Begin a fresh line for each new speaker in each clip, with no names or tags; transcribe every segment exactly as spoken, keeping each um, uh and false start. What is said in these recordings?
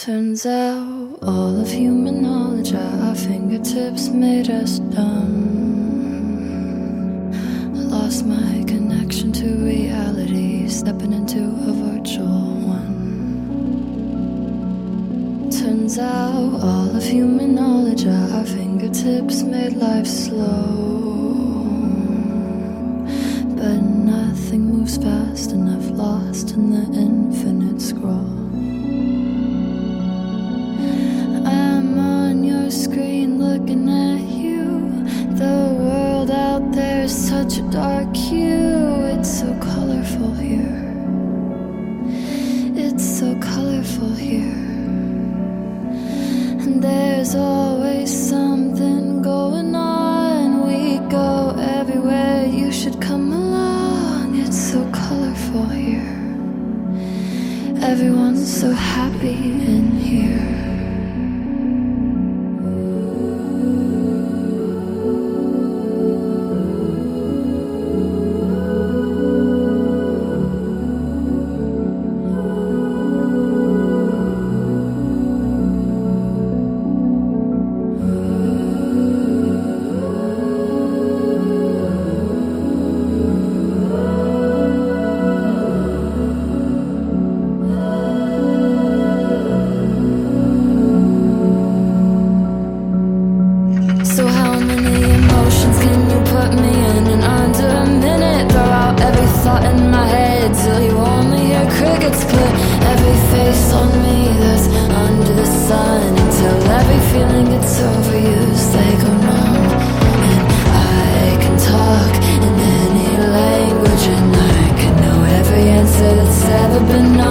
Turns out all of human knowledge at our fingertips made us dumb. I lost my connection to reality, stepping into a virtual one. Turns out all of human knowledge at our fingertips made life slow, but nothing moves fast enough, lost in the infinite scroll. Screen looking at you. The world out there is such a dark hue. It's so colorful here. It's so colorful here. And there's always something going on. We go everywhere, you should come along. It's so colorful here. Everyone's so happy in here.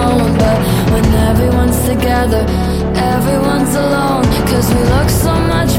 Everyone's alone, 'cause we look so much